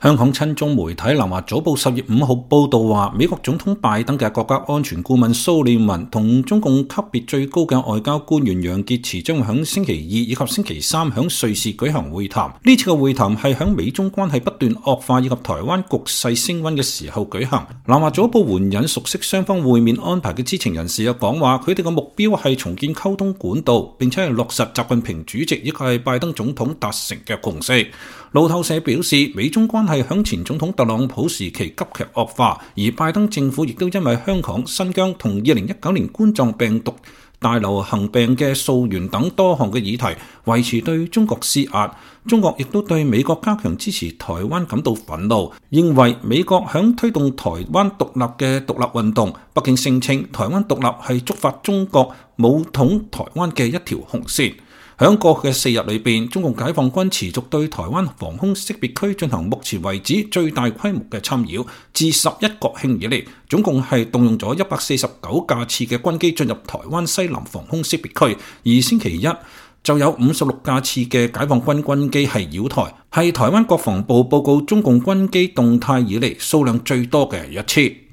香港親中媒體南華早報10月5號報道話，美國總統拜登嘅國家安全顧問蘇利文同中共級別最高嘅外交官員楊潔篪將會喺星期2以及星期3喺瑞士舉行會談。呢次嘅會談係喺美中關係不斷惡化以及台灣局勢升溫嘅時候舉行。南華早報援引熟悉雙方會面安排嘅知情人士有講話，佢哋嘅目標係重建溝通管道，並且係落實習近平主席以及係拜登總統達成嘅共識。路透社表示，美中關係響前總統特朗普時期急劇惡化，而拜登政府亦都因為香港、新疆同2019年冠狀病毒大流行病嘅溯源等多項嘅議題，維持對中國施壓。中國亦都對美國加強支持台灣感到憤怒，認為美國響推動台灣獨立嘅獨立運動。北京聲稱台灣獨立係觸發中國武統台灣嘅一條紅線。喺過去嘅4日裏邊，中共解放軍持續對台灣防空識別區進行目前為止最大規模嘅侵擾。自11國慶以嚟，總共係動用咗149架次嘅軍機進入台灣西南防空識別區，而星期一就有56架次嘅解放軍軍機係擾台，係台灣國防部報告中共軍機動態以嚟數量最多嘅一次。